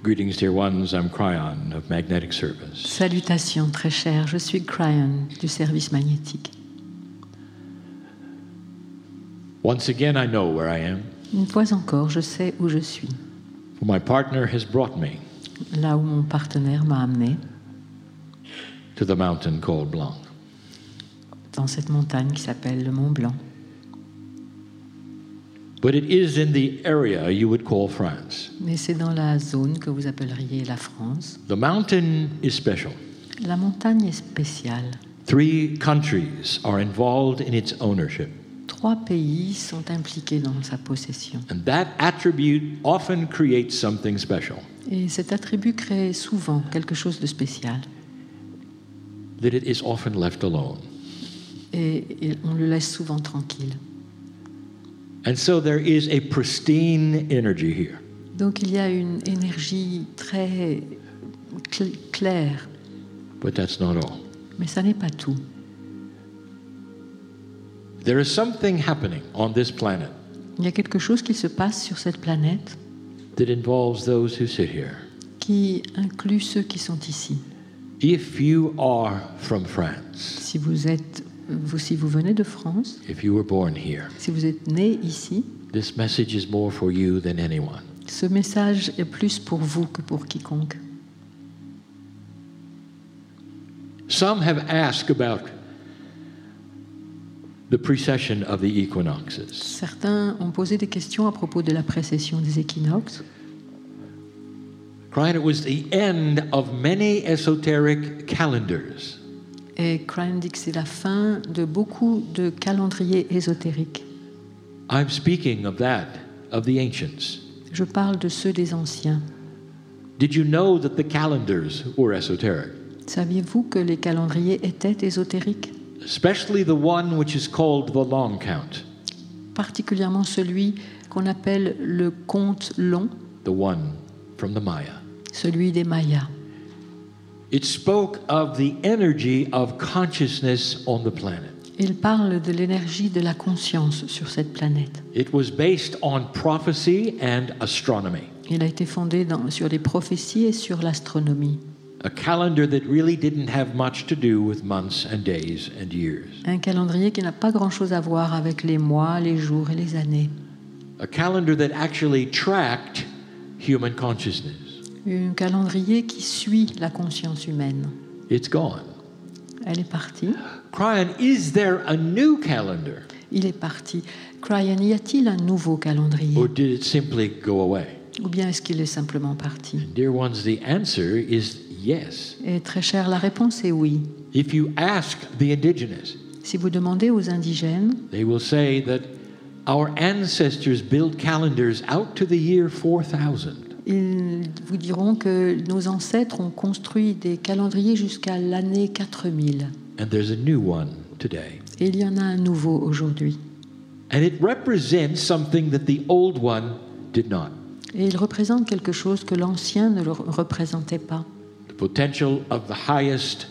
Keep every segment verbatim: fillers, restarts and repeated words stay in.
Greetings, dear ones. I'm Cryon of Magnetic Service. Salutations, très chers. Je suis Cryon du service magnétique. Once again, I know where I am. Une fois encore, je sais où je suis. For my partner has brought me Là où mon partenaire m'a amené, to the mountain called Blanc. dans cette montagne qui s'appelle le Mont Blanc. But it is in the area you would call France. Mais c'est dans la zone que vous appelleriez la France. The mountain is special. La montagne est spéciale. Three countries are involved in its ownership. Trois pays sont impliqués dans sa possession. And that attribute often creates something special. Et cet attribut crée souvent quelque chose de spécial. That it is often left alone. Et, et on le laisse souvent tranquille. And so there is a pristine energy here. Donc il y a une énergie très cl- claire, But that's not all. mais ça n'est pas tout. There is something happening on this planet Il y a quelque chose qui se passe sur cette planète that involves those who sit here. qui inclut ceux qui sont ici. If you are from France, Si vous êtes, vous, si vous venez de France, if you were born here, si vous êtes né ici, this message is more for you than anyone. ce message est plus pour vous que pour quiconque. Some have asked about the precession of the equinoxes. Certains ont posé des questions à propos de la précession des équinoxes. Crying it was the end of many esoteric calendars. Et Crane dit que c'est la fin de beaucoup de calendriers ésotériques. I'm speaking of that, of the ancients. Je parle de ceux des anciens. Did you know that the calendars were esoteric? Saviez-vous que les calendriers étaient ésotériques? Especially the one which is called the long count, Particulièrement celui qu'on appelle le compte long, the one from the Maya. celui des Mayas. It spoke of the energy of consciousness on the planet. Il parle de l'énergie de la conscience sur cette planète. It was based on prophecy and astronomy, Il a été fondé dans- sur les prophéties et sur l'astronomie. a calendar that really didn't have much to do with months and days and years. Un calendrier qui n'a pas grand-chose à voir avec les mois, les jours et les années. A calendar that actually tracked human consciousness. Un calendrier qui suit la conscience humaine. It's gone. Elle est partie. Crying, is there a new calendar? Il est parti. Cryan, y a-t-il un nouveau calendrier? Or did it simply go away? Ou bien est-ce qu'il est simplement parti? Dear ones, the answer is yes. Et très cher, la réponse est oui. If you ask the indigenous, Si vous demandez aux indigènes, they will say that our ancestors built calendars out to the year four thousand. ils vous diront que nos ancêtres ont construit des calendriers jusqu'à l'année quatre mille. And there's a new one today. Et il y en a un nouveau aujourd'hui. And it represents something that the old one did not. Et il représente quelque chose que l'ancien ne le représentait pas. The potential of the highest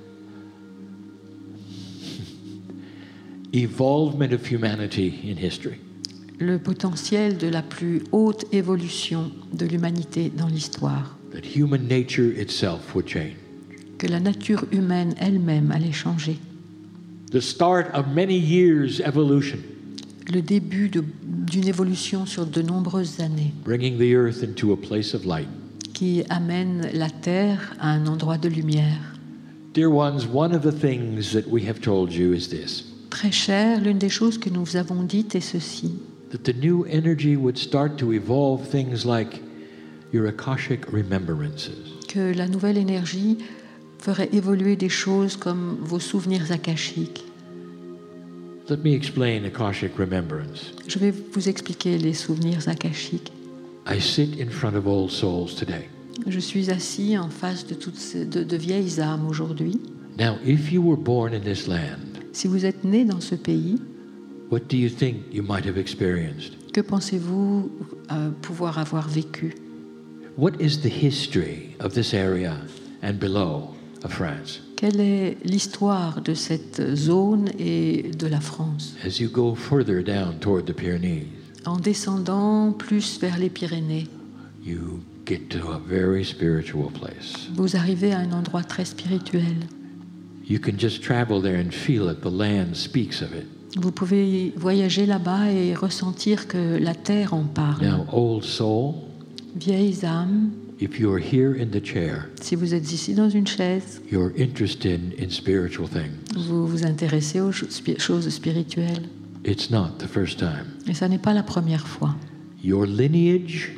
evolvement of humanity in history. Le potentiel de la plus haute évolution de l'humanité dans l'histoire. That human nature itself would change. Que la nature humaine elle-même allait changer. The start of many years' evolution, Le début de- d'une évolution sur de nombreuses années bringing the earth into a place of light. qui amène la Terre à un endroit de lumière. Dear ones, one of the things that we have told you is this, Très cher, l'une des choses que nous vous avons dites est ceci, that the new energy would start to evolve things like your Akashic remembrances, que la nouvelle énergie ferait évoluer des choses comme vos souvenirs akashiques. Let me explain Akashic remembrance. Je vais vous expliquer les souvenirs akashiques. I sit in front of old souls today. Je suis assis en face de toutes ces, de, de vieilles âmes aujourd'hui. Now, if you were born in this land, Si vous êtes né dans ce pays, what do you think you might have experienced? que pensez-vous euh, pouvoir avoir vécu? What is the history of this area and below of France? Quelle est l'histoire de cette zone et de la France? As you go further down toward the Pyrenees, En descendant plus vers les Pyrénées, you get to a very spiritual place. vous arrivez à un endroit très spirituel. You can just travel there and feel it. The land speaks of it. Vous pouvez voyager là-bas et ressentir que la terre en parle. Now, old soul, Vieilles âmes, if you are here in the chair, si vous êtes ici dans une chaise, you're interested in spiritual things. vous vous intéressez aux choses spirituelles. It's not the first time. Et ça n'est pas la première fois. Your lineage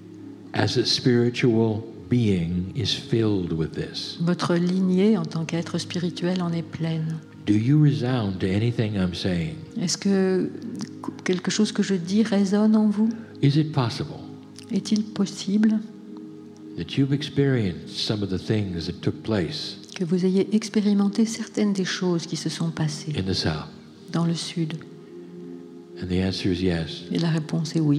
as a spiritual being is filled with this. Votre lignée en tant qu'être spirituel en est pleine. Do you resound to anything I'm saying? Est-ce que quelque chose que je dis résonne en vous? Is it possible Est-il possible that you've experienced some of the things that took place que vous ayez expérimenté certaines des choses qui se sont passées in the South? dans le Sud? And the answer is yes. Et la réponse est oui.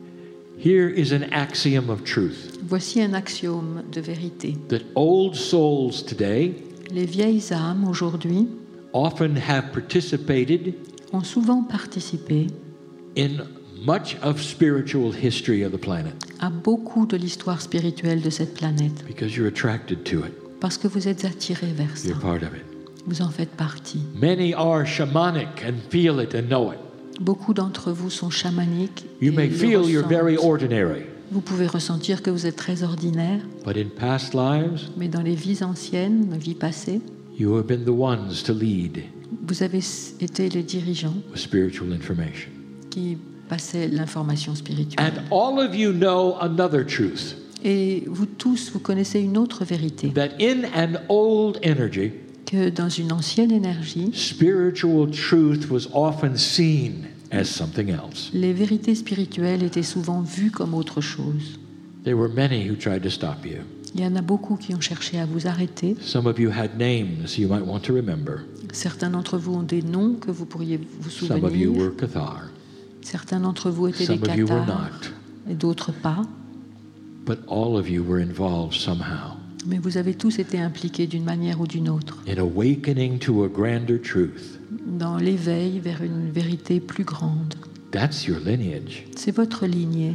Here is an axiom of truth Voici un axiome de vérité. that old souls today Les vieilles âmes aujourd'hui often have participated ont souvent participé in much of spiritual history of the planet à beaucoup de l'histoire spirituelle de cette planète because you're attracted to it. parce que vous êtes attirés vers ça. You're part of it. Vous en faites partie. Many are shamanic and feel it and know it. Beaucoup d'entre vous sont chamaniques. You et may le feel you're very ressentent. ordinary, Vous pouvez ressentir que vous êtes très ordinaire, but in past lives, mais dans les vies anciennes, les vies passées, you have been the ones to lead vous avez été les dirigeants with spiritual information. qui passaient l'information spirituelle. And all of you know another truth, Et vous tous, vous connaissez une autre vérité, that in an old energy, que dans une ancienne énergie, spiritual truth was often seen as something else. les vérités spirituelles étaient souvent vues comme autre chose. There were many who tried to stop you. Il y en a beaucoup qui ont cherché à vous arrêter. Some of you had names you might want to remember. Certains d'entre vous ont des noms que vous pourriez vous Some of you souvenir. were Cathar. Certains d'entre vous étaient Some des of you were cathares not. et d'autres pas. But all of you were involved somehow Mais vous avez tous été impliqués d'une manière ou d'une autre in awakening to a grander truth. dans l'éveil vers une vérité plus grande. That's your lineage. C'est votre lignée.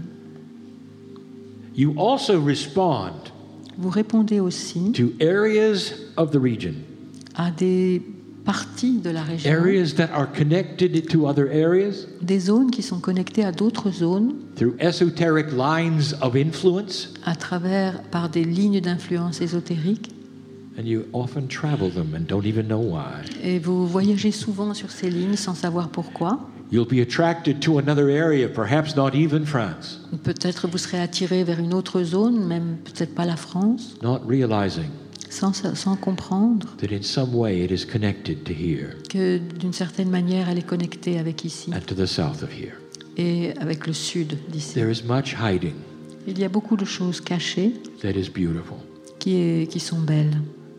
You also respond Vous répondez aussi to areas of the region, à des parties de la région, areas that are connected to other areas des zones qui sont connectées à d'autres zones through esoteric lines of influence, à travers par des lignes d'influence ésotériques. and you often travel them and don't even know why. Et vous voyagez souvent sur ces lignes sans savoir pourquoi. You'll be attracted to another area, perhaps not even France, Peut-être vous serez attiré vers une autre zone, même peut-être pas la France, not realizing sans, sans comprendre that in some way it is connected to here que d'une certaine manière elle est connectée avec ici and to the south of here. et avec le sud d'ici. There is much hiding Il y a beaucoup de choses cachées that is beautiful. qui, est, qui sont belles.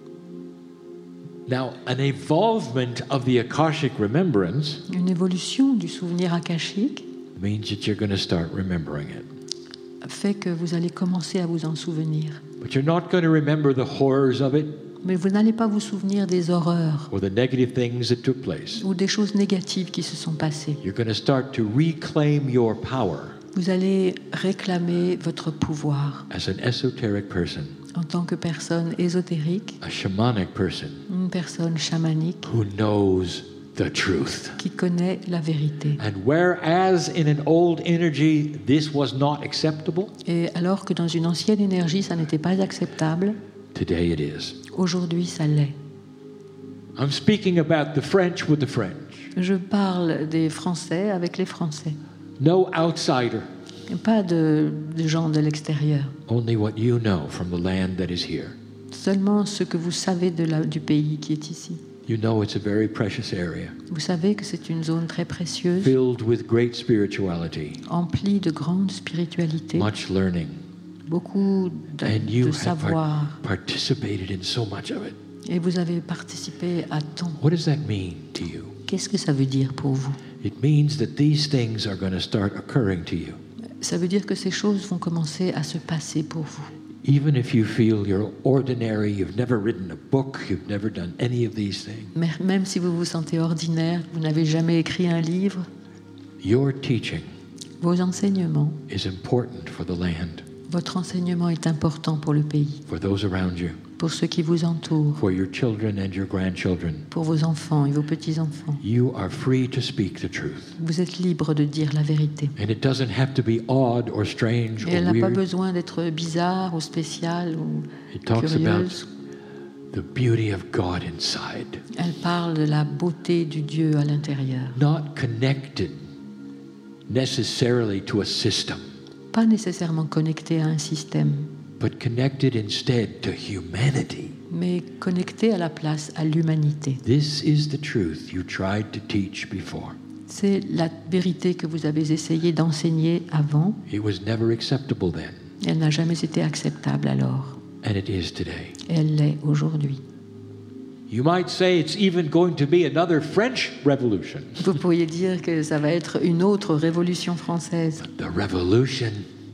Now, an evolvement of the Akashic remembrance Une évolution du souvenir akashique means that you're going to start remembering it. fait que vous allez commencer à vous en souvenir. But you're not going to remember the horrors of it Mais vous n'allez pas vous souvenir des horreurs or the negative things that took place. ou des choses négatives qui se sont passées. You're going to start to reclaim your power Vous allez réclamer votre pouvoir as an esoteric person, en tant que personne ésotérique, a shamanic person une personne chamanique who knows the truth. qui connaît la vérité. And whereas in an old energy this was not acceptable, Et alors que dans une ancienne énergie, ça n'était pas acceptable, today it is. aujourd'hui, ça l'est. I'm speaking about the French with the French. Je parle des Français avec les Français, No outsider, et pas de, de gens de l'extérieur. only what you know from the land that is here. Seulement ce que vous savez de la, du pays qui est ici. You know it's a very precious area, Vous savez que c'est une zone très précieuse, filled with great spirituality, emplie de grande spiritualité, much learning, beaucoup de, and you de have savoir. par- participated in so much of it. Et vous avez participé à tant. What does that mean to you? Qu'est-ce que ça veut dire pour vous? It means that these things are going to start occurring to you. Ça veut dire que ces choses vont commencer à se passer pour vous. Even if you feel you're ordinary, you've never written a book, you've never done any of these things, Mais même si vous vous sentez ordinaire, vous n'avez jamais écrit un livre, your teaching vos enseignements is important for the land. Votre enseignement est important pour le pays, for those around you, pour ceux qui vous entourent, for your children and your grandchildren. pour vos enfants et vos petits-enfants. You are free to speak the truth. Vous êtes libre de dire la vérité. And it doesn't have to be odd or strange Et elle or n'a pas weird. besoin d'être bizarre ou spéciale ou It talks curieuse. about the beauty of God inside, Elle parle de la beauté du Dieu à l'intérieur. not connected necessarily to a system, Pas nécessairement connectée à un système, but connected instead to humanity. mais connectée à la place, à l'humanité. This is the truth you tried to teach before. C'est la vérité que vous avez essayé d'enseigner avant. It was never acceptable then, Elle n'a jamais été acceptable alors. and it is today. Et elle l'est aujourd'hui. You might say it's even going to be another French Revolution. Vous pourriez dire que ça va être une autre révolution française. The revolution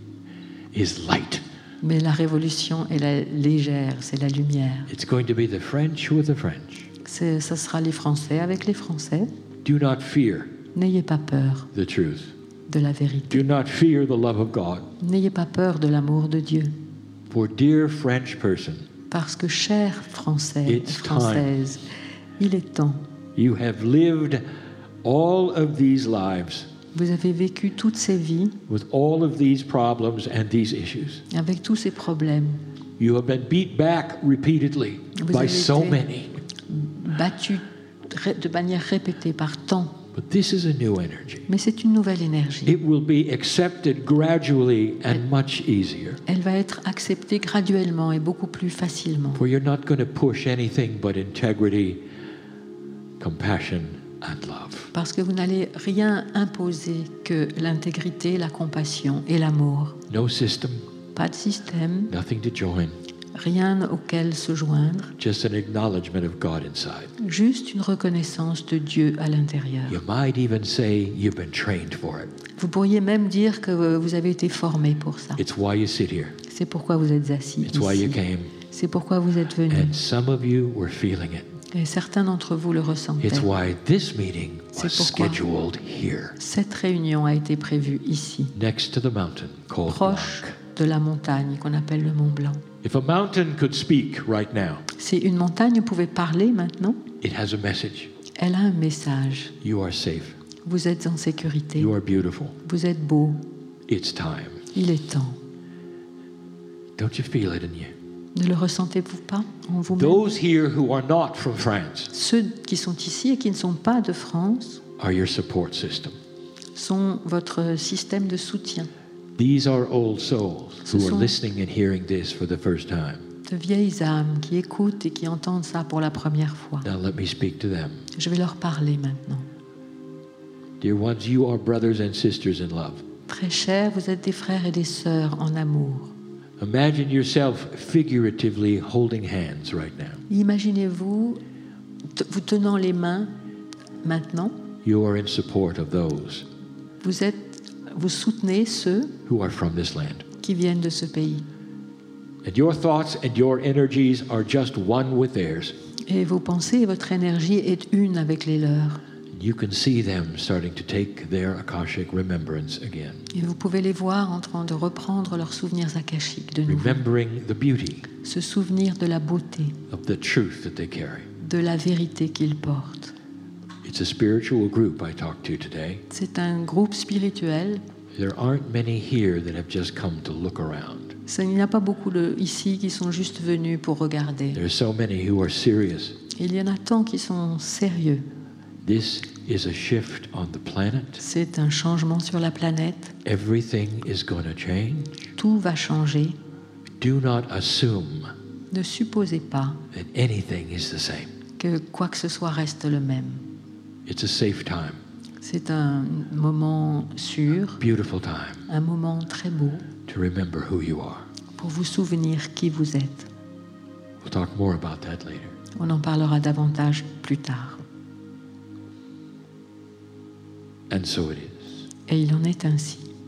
is light. Mais la révolution est la légère, c'est la lumière. It's going to be the French with the French. C'est, ça sera les Français avec les Français. Do not fear N'ayez pas peur the truth. de la vérité. Do not fear the love of God. N'ayez pas peur de l'amour de Dieu. For dear French person, Parce que, chers Français et It's Françaises, il est temps. you have lived all of these lives Vous avez vécu toutes ces vies with all of these problems and these issues. avec tous ces problèmes, You have been beat back repeatedly Vous by avez so été- many. battus ré- de manière répétée par tant. But this is a new energy. Mais c'est une nouvelle énergie. It will be accepted gradually and much easier. Elle va être acceptée graduellement et beaucoup plus facilement. For you're not going to push anything but integrity, compassion, and love. Parce que vous n'allez rien imposer que l'intégrité, la compassion et l'amour. No system, Pas de système, nothing to join, rien auquel se joindre, just an acknowledgement of God inside. juste une reconnaissance de Dieu à l'intérieur. You might even say you've been trained for it. Vous pourriez même dire que vous avez été formé pour ça. It's why you sit here. C'est pourquoi vous êtes assis It's why you ici. came. C'est pourquoi vous êtes venus. And some of you were feeling it. Et certains d'entre vous le ressentaient. It's why this meeting was C'est pourquoi. scheduled here, Cette réunion a été prévue ici, next to the mountain called proche Blanc. de la montagne qu'on appelle le Mont Blanc. If a mountain could speak right now, Si une montagne pouvait parler maintenant, it has a message. elle a un message. You are safe. Vous êtes en sécurité. You are beautiful. Vous êtes beau. It's time. Il est temps. Don't you feel it in you? Ne le ressentez-vous pas en vous-même? Those here who are not from France Ceux qui sont ici et qui ne sont pas de France are your support system. sont votre système de soutien. These are old souls Ce who are sont- listening and hearing this for the first time. De vieilles âmes qui écoutent et qui entendent ça pour la première fois. Now let me speak to them. Je vais leur parler maintenant. Dear ones, you are brothers and sisters in love. Très chers, vous êtes des frères et des sœurs en amour. Imagine yourself figuratively holding hands right now. Imaginez-vous te- vous tenant les mains maintenant. You are in support of those Vous êtes, vous soutenez ceux who are from this land. qui viennent de ce pays. And your thoughts and your energies are just one with theirs. Et vos pensées et votre énergie est une avec les leurs. You can see them starting to take their Akashic remembrance again, Et vous pouvez les voir en train de reprendre leurs souvenirs akashiques de nouveau. remembering the beauty Se souvenir de la beauté, of the truth that they carry. de la vérité qu'ils portent. It's a spiritual group I talked to today. C'est un groupe spirituel. There aren't many here that have just come to look around. Ça, il n'y a pas beaucoup de, ici qui sont juste venus pour regarder. There are so many who are serious. Il y en a tant qui sont sérieux. This is a shift on the planet. C'est un changement sur la planète. Everything is going to change. Tout va changer. Do not assume Ne supposez pas that anything is the same. que quoi que ce soit reste le même. It's a safe time, C'est un moment sûr, beautiful time un moment très beau to remember who you are. pour vous souvenir qui vous êtes. We'll talk more about that later. On en parlera davantage plus tard. And so it is. Et il en est ainsi.